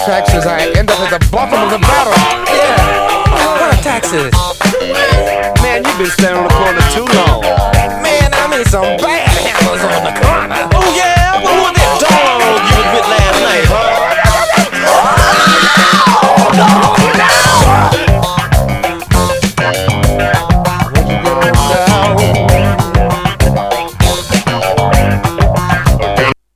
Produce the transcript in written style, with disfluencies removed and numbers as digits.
taxes, I end up at the bottom of the barrel. Yeah, what are taxes? Man, you've been standing on the corner too long. Man, I mean some bad handlers on the corner.